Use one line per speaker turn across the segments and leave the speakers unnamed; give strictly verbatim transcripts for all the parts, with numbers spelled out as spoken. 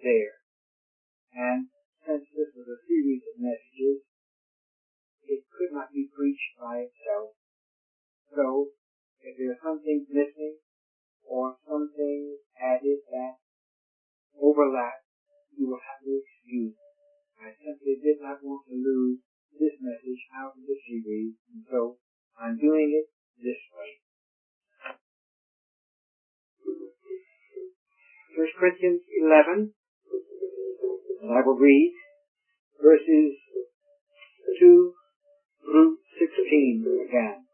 there. And since this was a series of messages, it could not be preached by itself. So, if there's something missing or something added that overlaps, you will have to excuse. I simply did not want to lose this message out of the series, and so I'm doing it this way. First Corinthians eleven, and I will read verses two through sixteen again.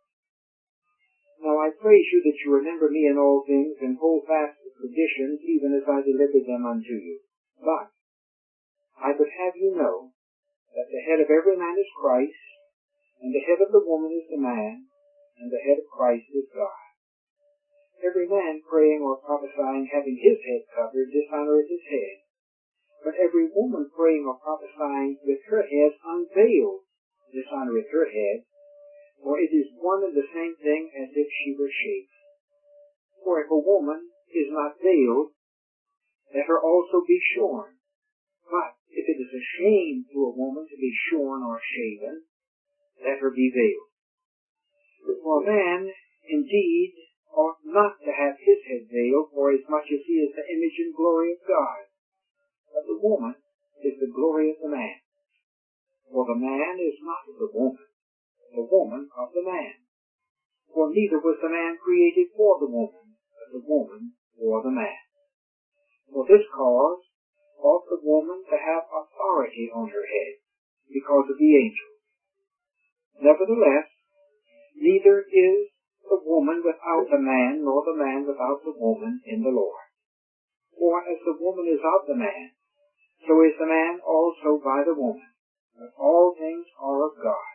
Now I praise you that you remember me in all things, and hold fast the traditions, even as I delivered them unto you. But I would have you know that the head of every man is Christ, and the head of the woman is the man, and the head of Christ is God. Every man praying or prophesying, having his head covered, dishonoreth his head. But every woman praying or prophesying with her head unveiled, dishonoreth her head. For it is one and the same thing as if she were shaven. For if a woman is not veiled, let her also be shorn. But if it is a shame to a woman to be shorn or shaven, let her be veiled. For a man, indeed, ought not to have his head veiled, for as much as he is the image and glory of God. But the woman is the glory of the man. For the man is not of the woman, the woman of the man. For neither was the man created for the woman, but the woman for the man. For this cause ought the woman to have authority on her head, because of the angels. Nevertheless, neither is the woman without the man, nor the man without the woman in the Lord. For as the woman is of the man, so is the man also by the woman. But all things are of God.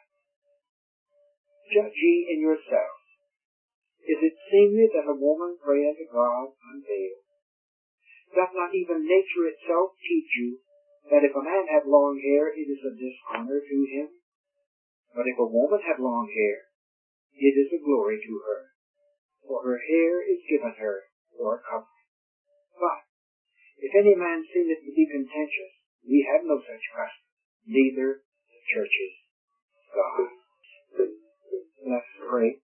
Judge ye in yourselves. Is it seemly that a woman pray unto God unveiled? Doth not even nature itself teach you that if a man have long hair, it is a dishonor to him? But if a woman have long hair, it is a glory to her, for her hair is given her for a covering. But if any man seemeth to be contentious, we have no such custom, neither the churches of God. Let's pray.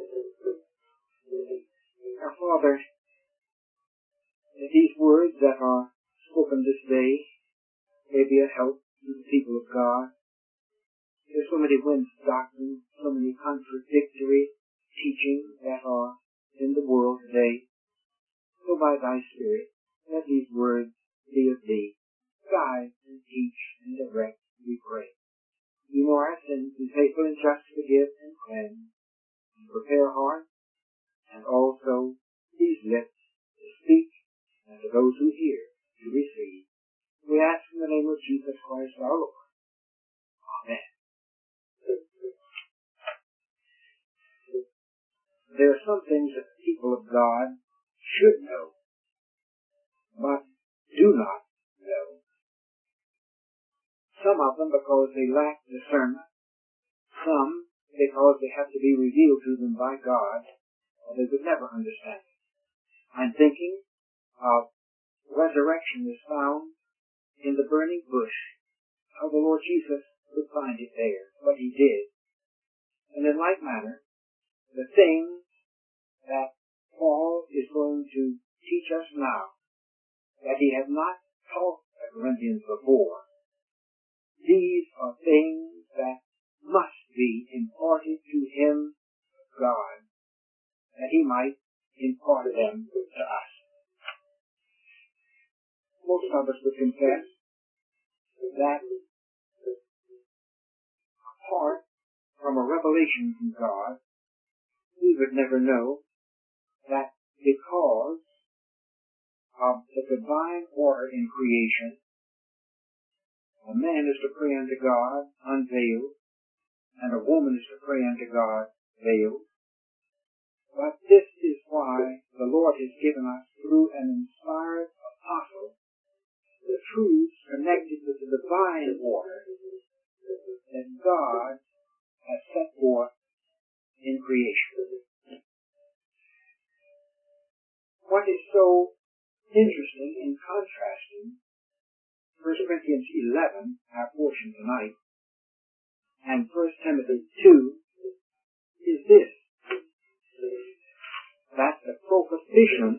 Our Father, that these words that are spoken this day may be a help to the people of God. There's so many winds of doctrine, so many contradictory teachings that are in the world today. So by thy Spirit, let these words be of thee. Guide and teach and direct, we pray. You know our sins, be faithful and just to forgive and cleanse, and prepare hearts, and also these lips to speak, and to those who hear to receive. We ask in the name of Jesus Christ our Lord. Amen. There are some things that the people of God should know, but do not know. Some of them because they lack discernment, some because they have to be revealed to them by God, or they would never understand it. I'm thinking of resurrection is found in the burning bush, how the Lord Jesus could find it there, what he did. And in like manner, the things that Paul is going to teach us now, that he had not taught the Corinthians before, these are things that must be imparted to him, God, that he might impart them to us. Most of us would confess that apart from a revelation from God, we would never know that because of the divine order in creation, a man is to pray unto God unveiled, and a woman is to pray unto God veiled. But this is why the Lord has given us, through an inspired apostle, the truths connected with the divine order that God has set forth in creation. What is so interesting in contrasting portion tonight, and First Timothy two, is this, that the prohibition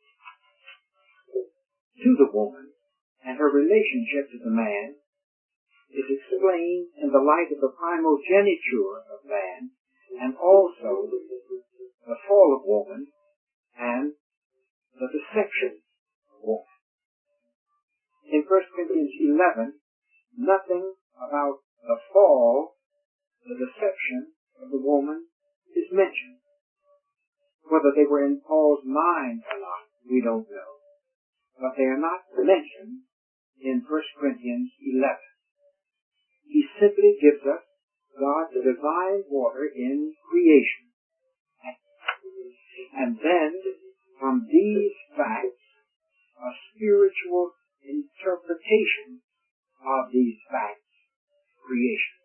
to the woman and her relationship to the man is explained in the light of the primogeniture of man, and also the fall of woman and the deception of woman. In First Corinthians eleven, nothing about the fall, the deception of the woman is mentioned. Whether they were in Paul's mind or not, we don't know. But they are not mentioned in First Corinthians eleven. He simply gives us God's divine order in creation. And then, from these facts, a spiritual interpretation of these facts, creation.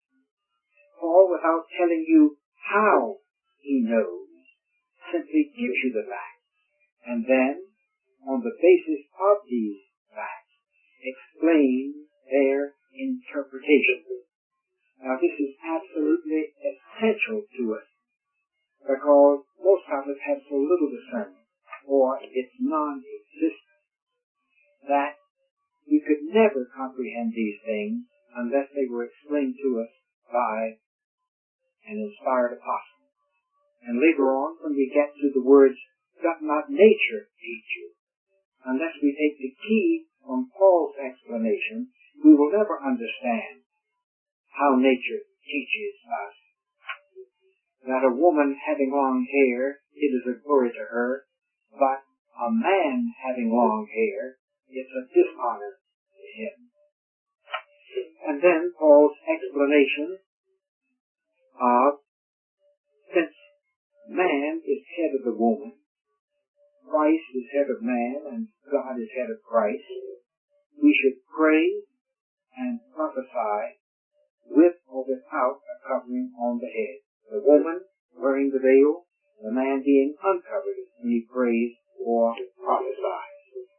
Paul, without telling you how he knows, simply gives you the facts, and then, on the basis of these facts, explains their interpretation. Now, this is absolutely essential to us, because most of us have so little discernment, or it's non-existent, that we could never comprehend these things unless they were explained to us by an inspired apostle. And later on, when we get to the words, doth not nature teach you? Unless we take the key from Paul's explanation, we will never understand how nature teaches us. That a woman having long hair, it is a glory to her, but a man having long hair, it's a dishonor to him. And then Paul's explanation of, since man is head of the woman, Christ is head of man, and God is head of Christ, we should pray and prophesy with or without a covering on the head. The woman wearing the veil, the man being uncovered when he prays or prophesies.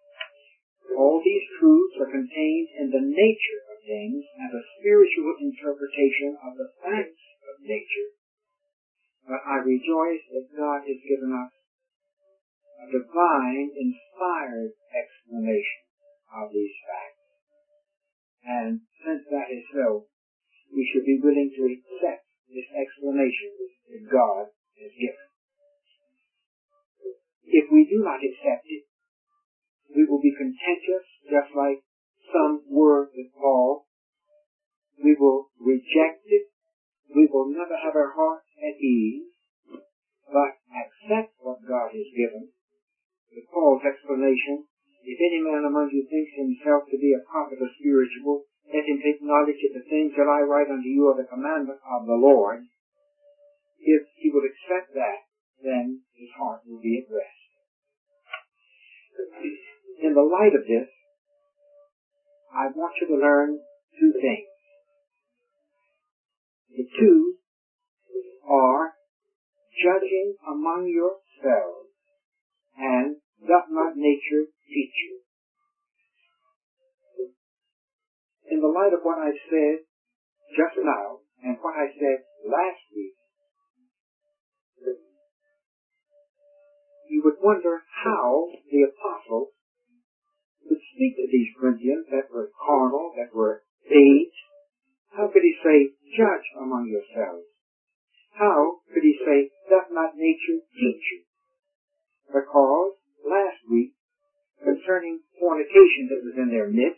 All these truths are contained in the nature of things and a spiritual interpretation of the facts of nature. But I rejoice that God has given us a divine, inspired explanation of these facts. And since that is so, we should be willing to accept this explanation that God has given. If we do not accept it, we will be contentious, just like some were with Paul. We will reject it. We will never have our hearts at ease, but accept what God has given. With Paul's explanation, if any man among you thinks himself to be a prophet or spiritual, let him take knowledge of the things that I write unto you of the commandment of the Lord. If he will accept that, then his heart will be at rest. In the light of this, I want you to learn two things. The two are judging among yourselves and doth not nature teach you? In the light of what I said just now and what I said last week, you would wonder how the apostle could speak to these Corinthians that were carnal, that were aged. How could he say, judge among yourselves? How could he say, doth not nature teach you? Because last week, concerning fornication that was in their midst,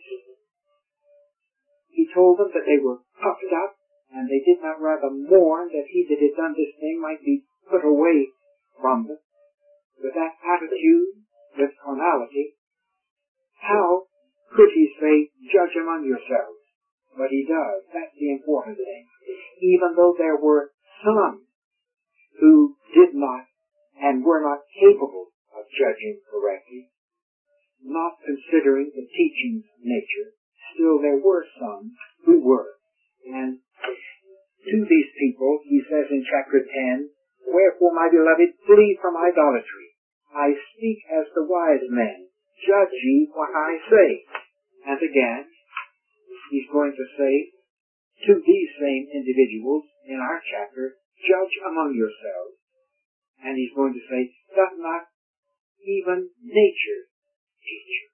he told them that they were puffed up, and they did not rather mourn that he that had done this thing might be put away from them. With that attitude, with carnality, how could he say, judge among yourselves? But he does. That's the important thing. Even though there were some who did not and were not capable of judging correctly, not considering the teaching's nature, still there were some who were. And to these people, he says in chapter ten, wherefore, my beloved, flee from idolatry. I speak as the wise men. Judge ye what I say. And again, he's going to say to these same individuals in our chapter, judge among yourselves. And he's going to say, does not even nature teach you?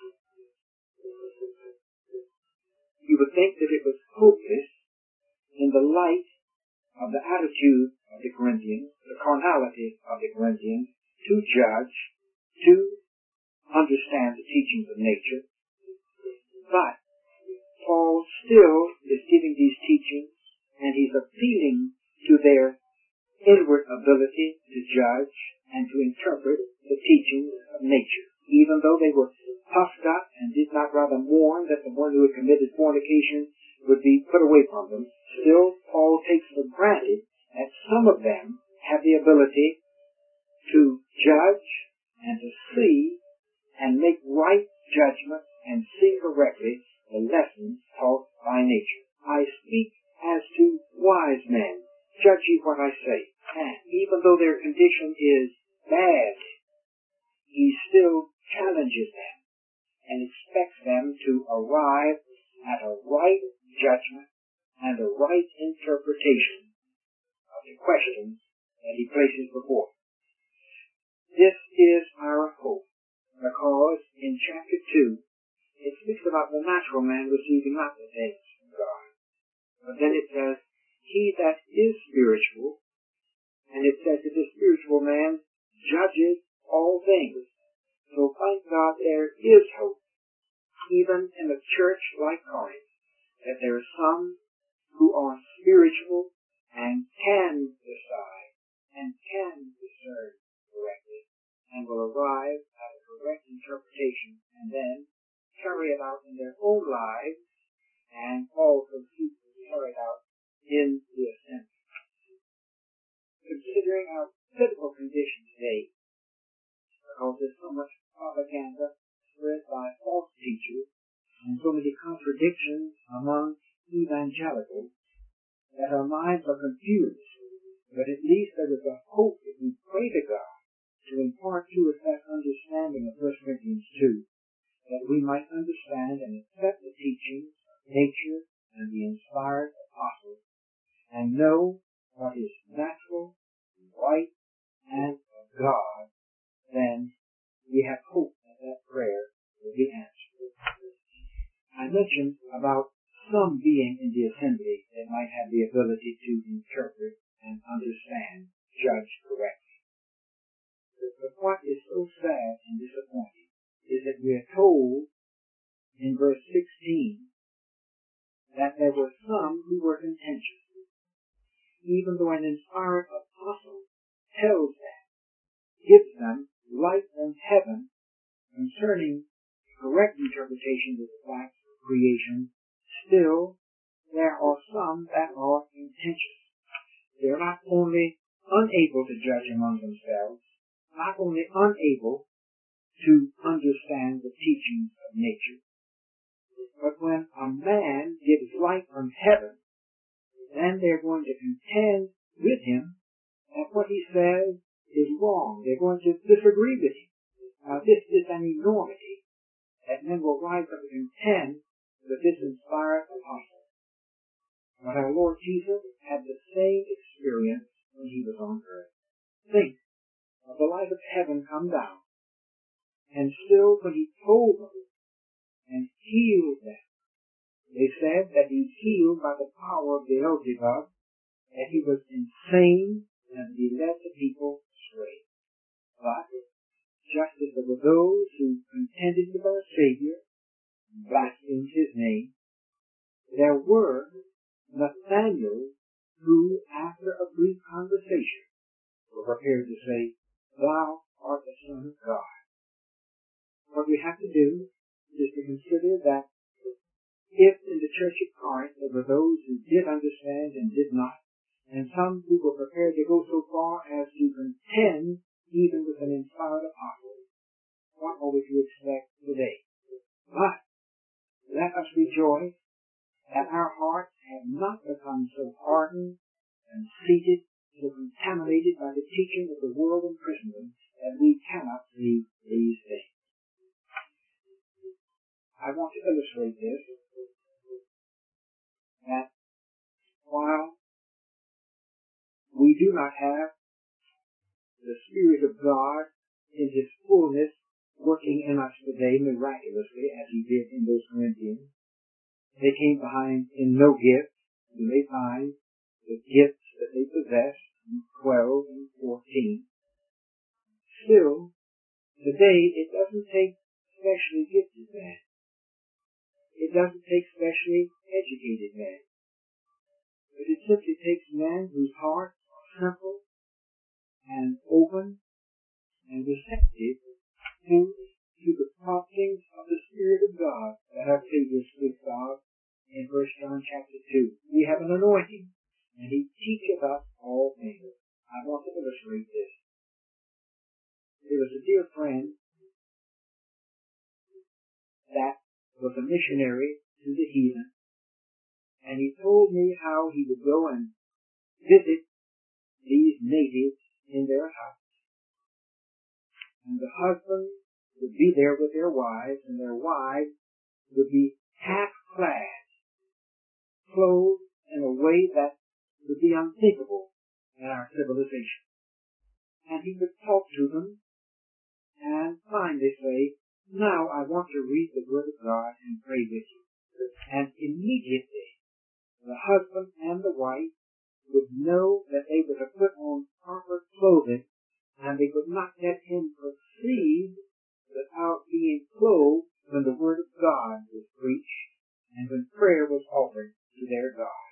You would think that it was hopeless in the light of the attitude of the Corinthians, the carnality of the Corinthians, to judge, to understand the teachings of nature. But Paul still is giving these teachings, and he's appealing to their inward ability to judge and to interpret the teachings of nature. Even though they were puffed up and did not rather mourn that the one who had committed fornication would be put away from them, still Paul takes for granted that some of them have the ability to judge and to see and make right judgment and see correctly the lessons taught by nature. I speak as to wise men. Judge ye what I say. And even though their condition is bad, he still challenges them and expects them to arrive at a right judgment and a right interpretation of the questions that he places before them. This is our hope, because in chapter two, it speaks about the natural man receiving not the things from God. But then it says, he that is spiritual, and it says that the spiritual man judges all things. So thank God there is hope, even in a church like Corinth, that there are some who are spiritual and can decide and can discern correctly and will arrive at a correct interpretation and then carry it out in their own lives and also keep it carried out in the assembly. Considering our physical condition today, because there's so much propaganda spread by false teachers and so many contradictions among evangelicals that our minds are confused, but at least there is a hope that we pray to God to impart to us that understanding of First Corinthians two, that we might understand and accept the teachings of nature and the inspired apostles, and know what is natural, right, and of God, then we have hope that that prayer will be answered. I mentioned about some being in the assembly that might have the ability to interpret and understand, judge correctly. But what is so sad and disappointing is that we are told in verse sixteen that there were some who were contentious, even though an inspired apostle tells them, gives them light from heaven concerning correct interpretation of the facts of creation. Still, there are some that are contentious. They're not only unable to judge among themselves, not only unable to understand the teachings of nature, but when a man gives light from heaven, then they're going to contend with him that what he says is wrong. They're going to disagree with him. Now, this is an enormity that men will rise up and contend with this inspired apostle. But our Lord Jesus had the same experience when he was on earth. Think of the light of heaven come down, and still when he told them and healed them, they said that he healed by the power of Beelzebub, that he was insane, and he led the people astray. But just as there were those who contended with our Savior, blasphemed his name, there were Nathaniel who, after a brief conversation, were prepared to say, "Thou art the Son of God." What we have to do is to consider that if in the church at Corinth there were those who did understand and did not, and some who were prepared to go so far as to contend even with an inspired apostle, what are we to expect today? But let us rejoice that our hearts have not become so hardened and seated, so contaminated by the teaching of the world and Christendom that we cannot see these things. I want to illustrate this while we do not have the Spirit of God in His fullness working in us today miraculously as He did in those Corinthians, they came behind in no gift. You may find the gifts that they possessed in twelve and fourteen. Still, today it doesn't take specially gifted men. It doesn't take specially educated men. But it simply takes men whose hearts are simple and open and receptive to, to the promptings of the Spirit of God that our Savior speaks of in First John chapter two. We have an anointing, and He teacheth us all things. I want to illustrate this. There was a dear friend that was a missionary to the heathen, and he told me how he would go and visit these natives in their house. And the husbands would be there with their wives, and their wives would be half-clad, clothed in a way that would be unthinkable in our civilization. And he would talk to them, and finally say, "Now I want to read the Word of God and pray with you." And immediately, the husband and the wife would know that they were to put on proper clothing, and they would not let him proceed without being clothed when the Word of God was preached and when prayer was offered to their God.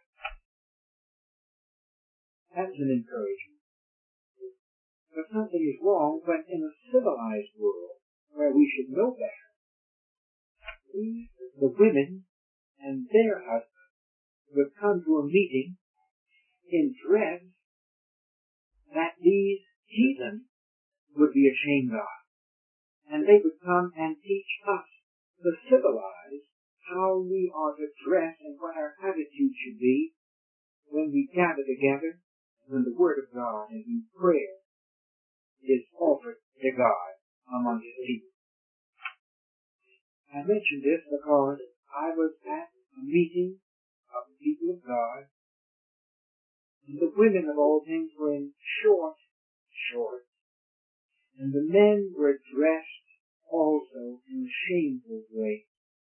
That's an encouragement. But something is wrong when in a civilized world, where we should know better, we, the women and their husbands, would come to a meeting in dress that these heathen would be ashamed of. And they would come and teach us, the civilized, how we are to dress and what our attitude should be when we gather together, when the Word of God and in prayer is offered to God among His people. I mention this because I was at a meeting of the people of God, and the women of all things were in short shorts, and the men were dressed also in a shameful way.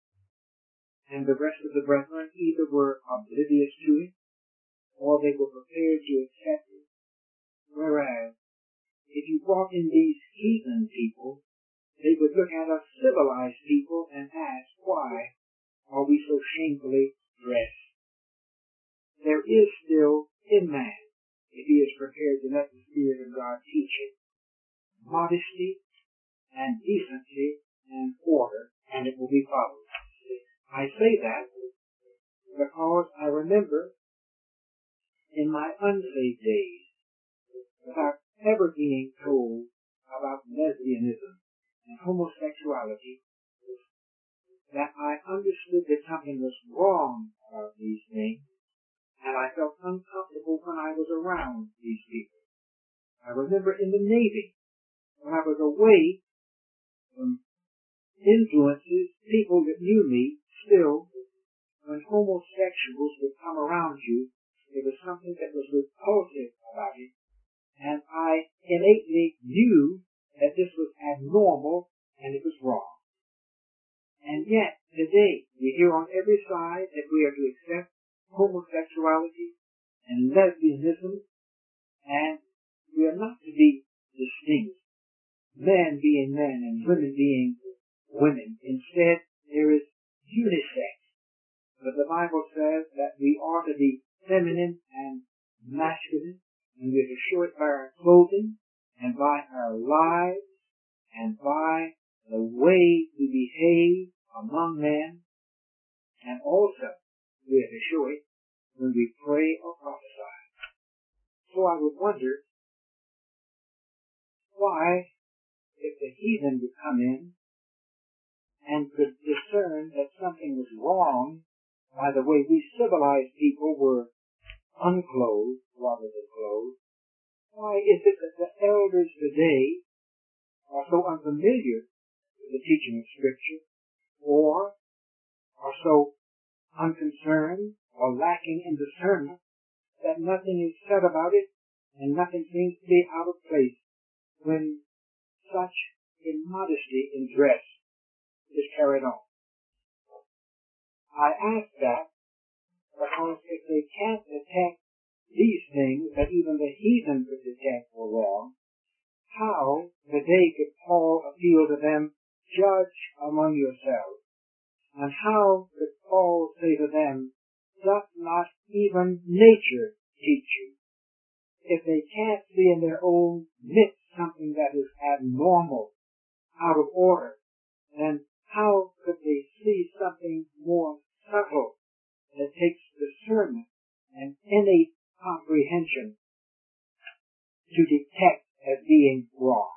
And the rest of the brethren either were oblivious to it, or they were prepared to accept it. Whereas, if you brought in these heathen people, they would look at us civilized people and ask, why are we so shamefully dressed? There is still in man, if he is prepared to let the Spirit of God teach him, modesty and decency and order, and it will be followed. I say that because I remember in my unsaved days, without ever being told about lesbianism and homosexuality, that I understood that something was wrong about these things, and I felt uncomfortable when I was around these people. I remember in the Navy, when I was away from influences, people that knew me, still, when homosexuals would come around you, there was something that was repulsive about it, and I innately knew that this was abnormal and it was wrong. And yet, today, we hear on every side that we are to accept homosexuality and lesbianism, and we are not to be distinguished, men being men and women being women. Instead, there is unisex. But the Bible says that we are to be feminine and masculine, and we are to show it by our clothing and by our lives and by the way we behave among men, and also we are to show it when we pray or prophesy. So I would wonder why, if the heathen would come in and could discern that something was wrong by the way we civilized people were unclothed rather than clothed, why is it that the elders today are so unfamiliar with the teaching of Scripture, or are so unconcerned or lacking in discernment that nothing is said about it and nothing seems to be out of place when such immodesty in dress is carried on. I ask that because if they can't detect these things that even the heathen could detect were wrong, how today could Paul appeal to them, judge among yourselves? And how could Paul say to them, doth not even nature teach you? If they can't see in their own midst something that is abnormal, out of order, then how could they see something more subtle that takes discernment and innate comprehension to detect as being wrong?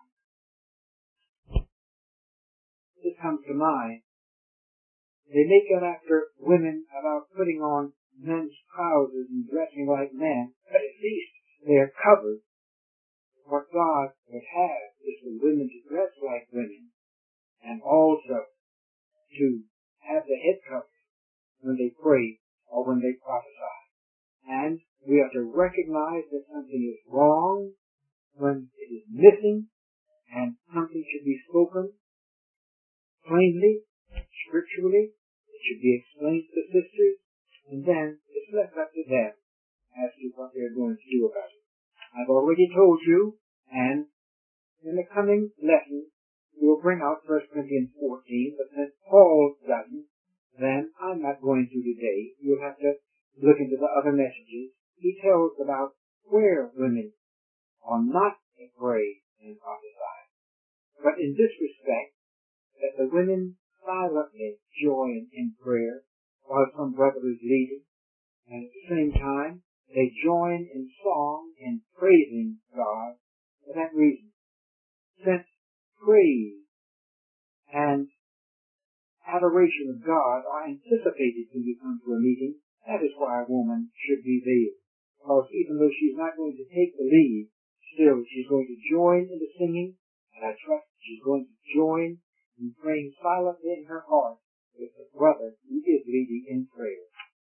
This comes to mind. They may get after women about putting on men's trousers and dressing like men, but at least they're covered. What God would have is for women to dress like women, and also to have the head covered when they pray or when they prophesy. And we are to recognize that something is wrong when it is missing, and something should be spoken plainly, scripturally. It should be explained to the sisters, and then it's left up to them as to what they're going to do about it. I've already told you, and in the coming lesson, we'll bring out First Corinthians fourteen, but since Paul doesn't, then I'm not going to today. You'll have to look into the other messages. He tells about where women are not to pray and prophesy. But in this respect, that the women silently join in prayer while some brother is leading, and at the same time, they join in song and praising God for that reason. Since praise and adoration of God are anticipated when you come to a meeting, that is why a woman should be veiled. Because even though she's not going to take the lead, still she's going to join in the singing, and I trust she's going to join in praying silently in her heart with the brother who is leading in prayer.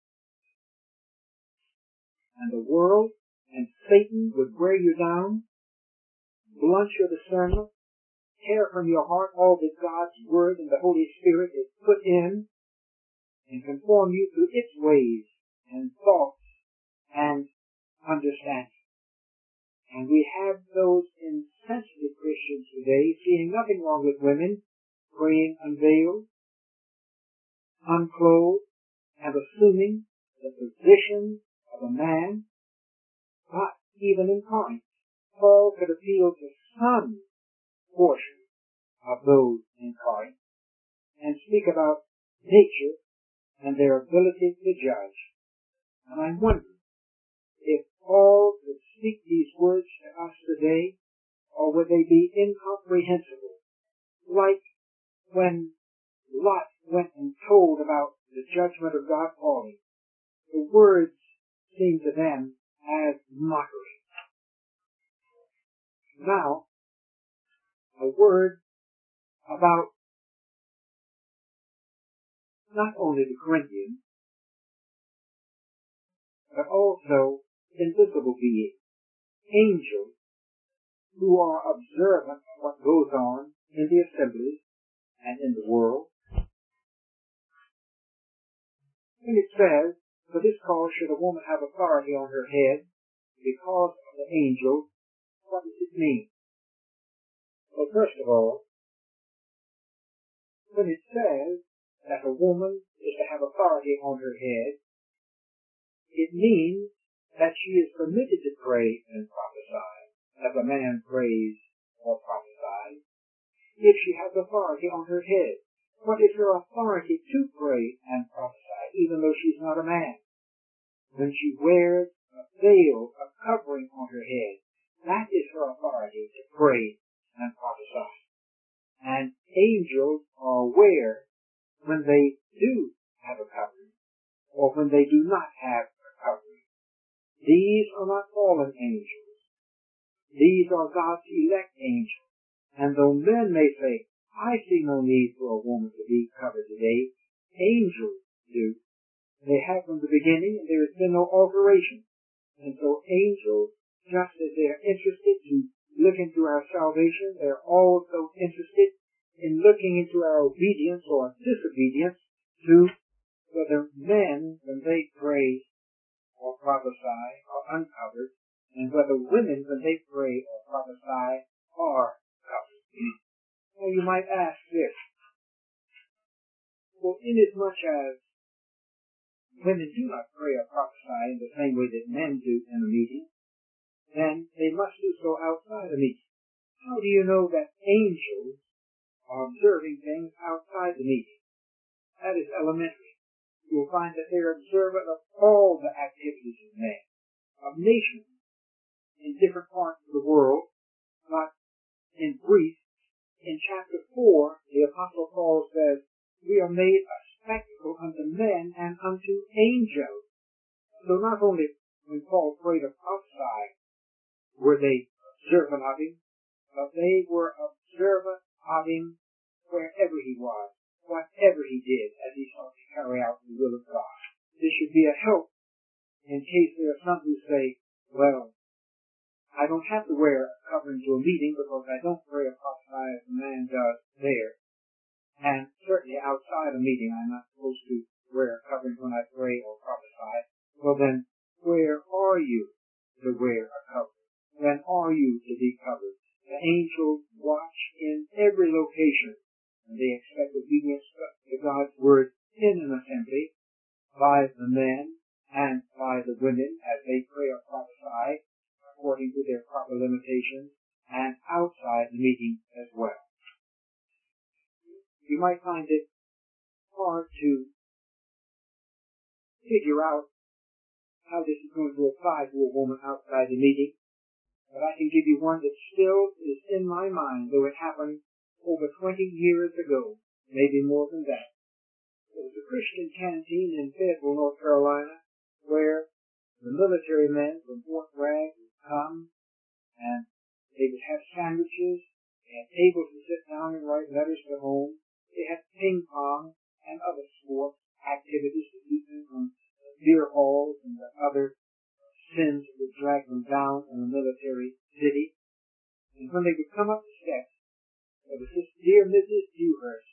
And the world and Satan would wear you down, blunt your discernment, tear from your heart all that God's Word and the Holy Spirit has put in, and conform you to its ways and thoughts and understanding. And we have those insensitive Christians today seeing nothing wrong with women praying unveiled, unclothed, and assuming the position of a man. But even in Corinth, Paul could appeal to some portion of those in Corinth and speak about nature and their ability to judge. And I'm wondering if Paul could speak these words to us today, or would they be incomprehensible, like when Lot went and told about the judgment of God falling. The words seemed to them as mockery. Now, a word about not only the Corinthians, but also invisible beings, angels, who are observant of what goes on in the assemblies and in the world. And it says, for this cause should a woman have authority on her head because of the angels. What does it mean? Well, first of all, when it says that a woman is to have authority on her head, it means that she is permitted to pray and prophesy, as a man prays or prophesies, if she has authority on her head. What is her authority to pray and prophesy, even though she's not a man? When she wears a veil, a covering on her head, that is her authority to pray and prophesy. And angels are aware when they do have a covering, or when they do not have a covering. These are not fallen angels. These are God's elect angels. And though men may say, I see no need for a woman to be covered today, angels do. They have from the beginning, and there has been no alteration. And so angels, just as they're interested to look into our salvation, they're also interested in looking into our obedience or disobedience to whether men, when they pray or prophesy, are uncovered, and whether women, when they pray or prophesy, are covered. Now you might ask this: well, inasmuch as women do not pray or prophesy in the same way that men do in a meeting, then they must do so outside a meeting. How do you know that angels are observing things outside the meeting? That is elementary. You'll find that they're observant of all the activities of men, of nations, in different parts of the world. But in brief, in chapter four, the Apostle Paul says, we are made a spectacle unto men and unto angels. So not only when Paul prayed or prophesied were they observant of him, but they were observant of him wherever he was, whatever he did, as he sought to carry out the will of God. This should be a help in case there are some who say, well, I don't have to wear a covering to a meeting because I don't pray or prophesy as a man does there. And certainly outside a meeting I'm not supposed to wear a covering when I pray or prophesy. Well then, where are you to wear a covering? When are you to be covered? The angels watch in every location, and they expect obedience to God's word in an assembly by the men and by the women as they pray or prophesy according to their proper limitations, and outside the meeting as well. You might find it hard to figure out how this is going to apply to a woman outside the meeting, but I can give you one that still is in my mind, though it happened over twenty years ago, maybe more than that. It was a Christian canteen in Fayetteville, North Carolina, where the military men from Fort Bragg would come, and they would have sandwiches and tables to sit down and write letters to home. They had ping pong and other sports activities to keep them from beer halls and the other sins that would drag them down in the military city. And when they would come up the steps, there was this dear Missus Dewhurst,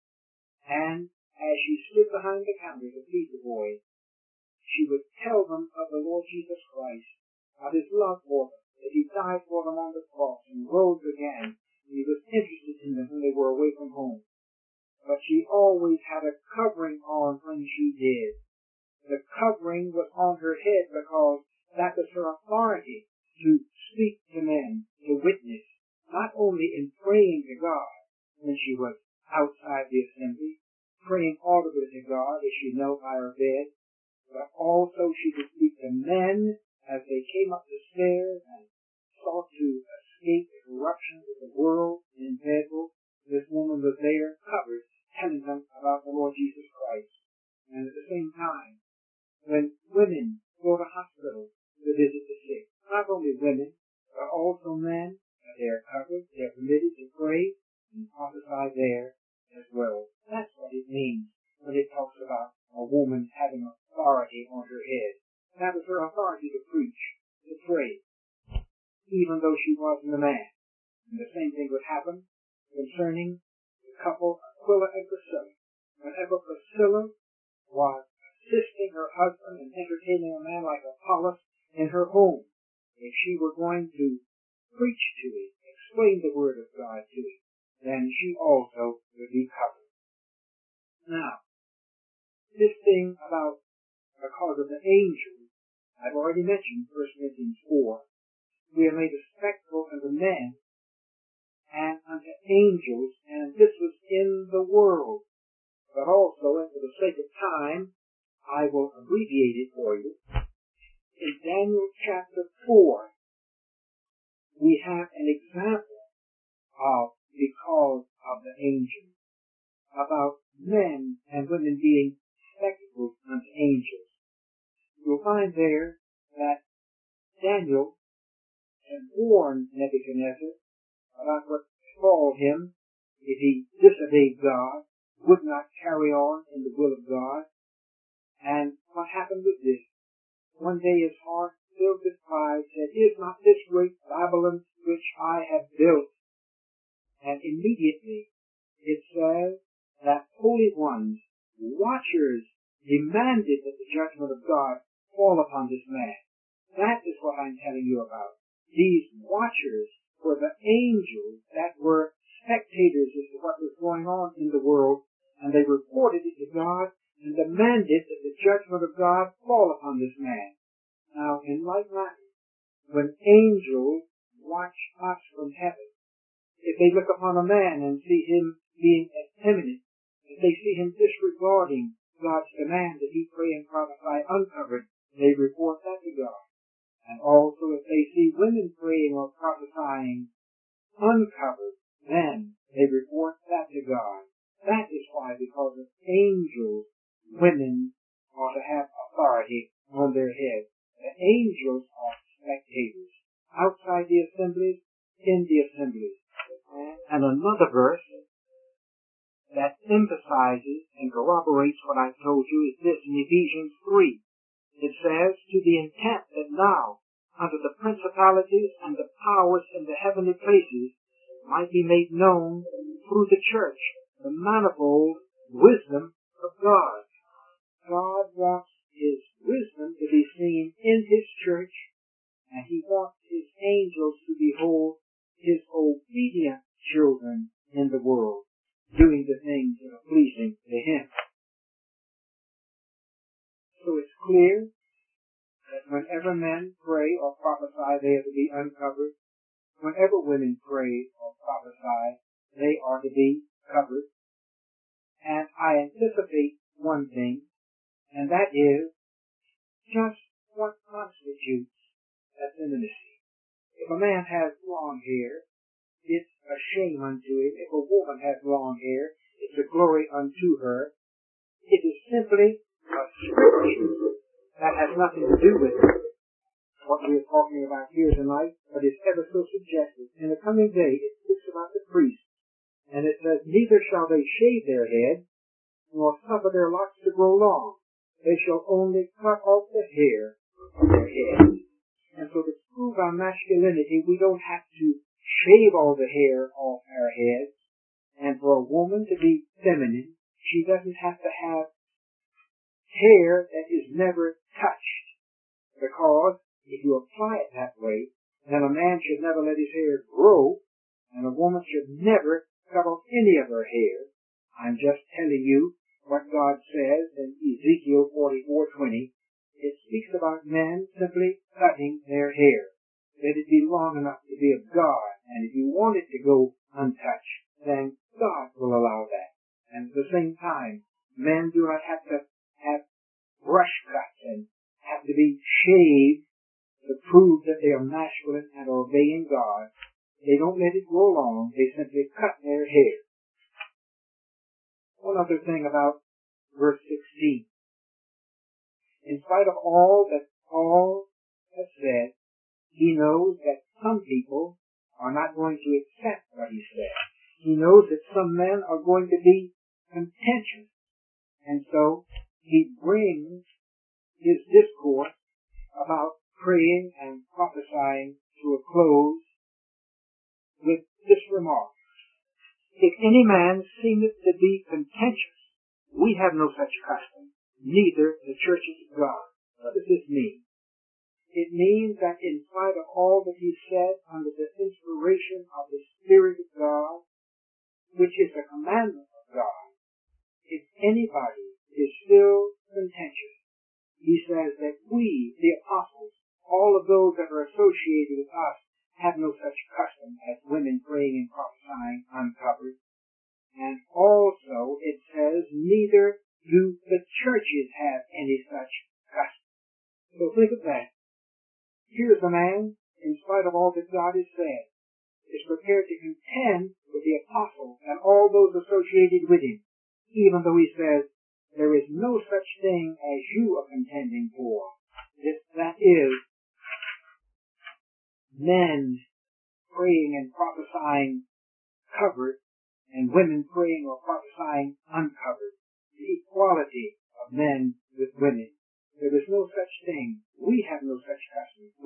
and as she stood behind the counter to feed the boys, she would tell them of the Lord Jesus Christ, of his love for them, that he died for them on the cross and rose again, and he was interested in them when they were away from home. But she always had a covering on when she did. The covering was on her head because that was her authority to speak to men, to witness, not only in praying to God when she was outside the assembly, praying audibly to God as she knelt by her bed, but also she could speak to men as they came up the stairs and sought to escape the corruptions of the world in Fayetteville. This woman was there, covered, telling them about the Lord Jesus Christ. And at the same time, when women go to hospitals to visit the sick, not only women, but also men, they are covered, they are permitted to pray and prophesy there as well. That's what it means when it talks about a woman having authority on her head. That was her authority to preach, to pray, even though she wasn't a man. And the same thing would happen concerning the couple Aquila and Priscilla. Whenever Priscilla was assisting her husband and entertaining a man like Apollos in her home, if she were going to preach to him, explain the word of God to him, then she also would be covered. Now, this thing about because of the angels, I've already mentioned First Corinthians four. We are made a spectacle unto men and unto angels, and this was in the world. But also, and for the sake of time, I will abbreviate it for you. In Daniel chapter four, we have an example of because of the angels, about men and women being spectacles unto angels. You'll find there that Daniel had warned Nebuchadnezzar about what befall him if he disobeyed God, would not carry on in the will of God. And what happened with this? One day his heart filled with pride, said, "Is not this great Babylon which I have built?" And immediately it says that holy ones, watchers, demanded that the judgment of God fall upon this man. That is what I'm telling you about. These watchers were the angels that were spectators as to what was going on in the world, and they reported it to God and demanded that the judgment of God fall upon this man. Now, in like manner, when angels watch us from heaven, if they look upon a man and see him being effeminate, if they see him disregarding God's command that he pray and prophesy uncovered, they report that to God. And also if they see women praying or prophesying uncovered, then they report that to God. That is why, because of angels, women ought to have authority on their head. The angels are spectators, outside the assemblies, in the assemblies. And another verse that emphasizes and corroborates what I've told you is this in Ephesians three. It says, "To the intent that now, unto the principalities and the powers in the heavenly places, might be made known through the church the manifold wisdom of God." God wants his wisdom to be seen in his church, and he wants his angels to behold his obedient children in the world, doing the things that are pleasing to him. So it's clear that whenever men pray or prophesy, they are to be uncovered. Whenever women pray or prophesy, they are to be covered. And I anticipate one thing, and that is just what constitutes effeminacy. If a man has long hair, it's a shame unto him. If a woman has long hair, it's a glory unto her. It is simply a scripture that has nothing to do with what we are talking about here tonight, but is ever so suggestive. In the coming day, it speaks about the priests, and it says, "Neither shall they shave their heads, nor suffer their locks to grow long. They shall only cut off the hair of their heads." And so to prove our masculinity, we don't have to shave all the hair off our heads. And for a woman to be feminine, she doesn't have to have hair that is never touched. Because if you apply it that way, then a man should never let his hair grow, and a woman should never cut off any of her hair. I'm just telling you what God says in Ezekiel forty-four twenty. It speaks about men simply cutting their hair. Let it be long enough to be of God, and if you want it to go untouched, then God will allow that. And at the same time, men do not have to have brush cuts and have to be shaved to prove that they are masculine and are obeying God. They don't let it grow long, they simply cut their hair. One other thing about verse sixteen. In spite of all that Paul has said, he knows that some people are not going to accept what he said. He knows that some men are going to be contentious. And so he brings his discourse about praying and prophesying to a close with this remark. "If any man seemeth to be contentious, we have no such custom, neither the churches of God." What does this mean? It means that in spite of all that he said under the inspiration of the Spirit of God, which is the commandment of God, if anybody is still contentious, he says that we, the apostles, all of those that are associated with us, have no such custom as women praying and prophesying uncovered. And also it says, neither do the churches have any such custom. So think of that. Here's a man, in spite of all that God has said, is prepared to contend with the apostles and all those associated with him, even though he says, there is no such thing as you are contending for. This, that is, men praying and prophesying covered, and women praying or prophesying uncovered. The equality of men with women. There is no such thing. We have no such custom.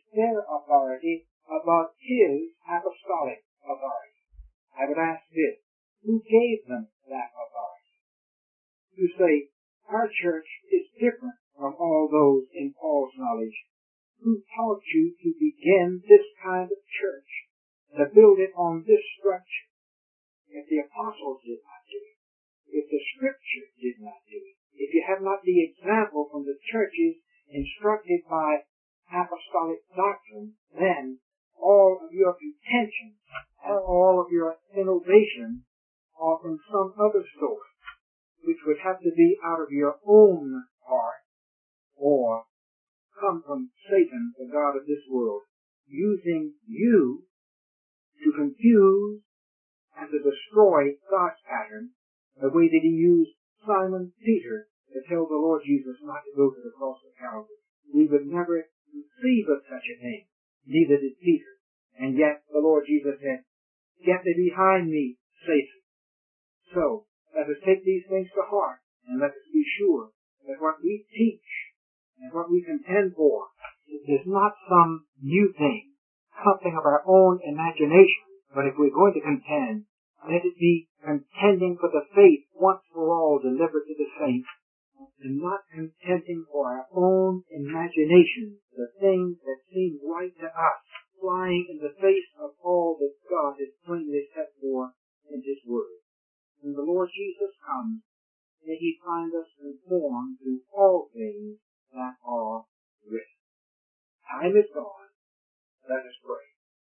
their authority above his apostolic authority. I would ask this: who gave them that authority? You say, our church is different from all those in Paul's knowledge. Who taught you to begin this kind of church, to build it on this structure? If the apostles did not do it, if the scripture did not do it, if you have not the example from the churches instructed by apostolic doctrine, then all of your contention and all of your innovation are from some other source, which would have to be out of your own heart or come from Satan, the god of this world, using you to confuse and to destroy God's pattern, the way that he used Simon Peter to tell the Lord Jesus not to go to the cross of Calvary. We would never conceive of such a thing, neither did Peter. And yet the Lord Jesus said, "Get thee behind me, Satan." So, let us take these things to heart, and let us be sure that what we teach and what we contend for is not some new thing, something of our own imagination. But if we're going to contend, let it be contending for the faith once for all delivered to the saints, and not contending for our own imagination, the things that seem right to us, flying in the face of all that God has plainly set forth in his word. When the Lord Jesus comes, may he find us conformed to all things that are written. Time is gone. Let us pray.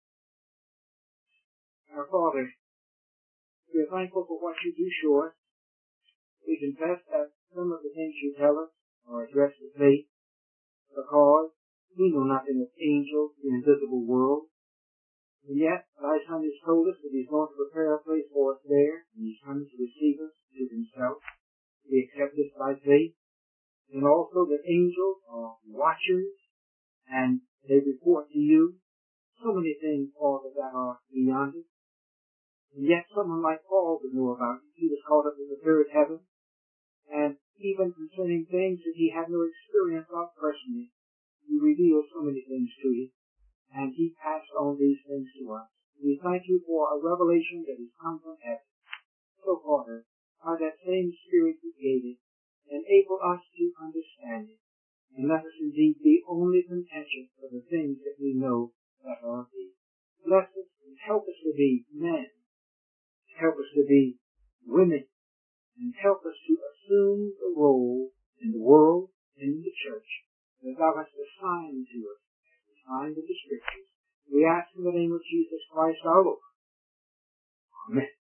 Our Father, we are thankful for what you do show us. We confess that some of the things you tell us are addressed to faith, because we know nothing of angels, the invisible world. And yet, thy Son has told us that he's going to prepare a place for us there, and he's coming to receive us to himself. We accept this by faith. And also that angels are watchers, and they report to you so many things, Father, that are beyond us. And yet someone like Paul would know about it. He was caught up in the third heaven, and even concerning things that he had no experience of personally, you revealed so many things to him, and he passed on these things to us. We thank you for a revelation that has come from heaven. So, Father, by that same Spirit you gave it, enable us to understand it, and let us indeed be only contention for the things that we know that are of thee. Bless us and help us to be men, help us to be women, and help us to assume the role in the world and in the church that thou hast assigned to us, assigned in the Scriptures. We ask in the name of Jesus Christ our Lord. Amen.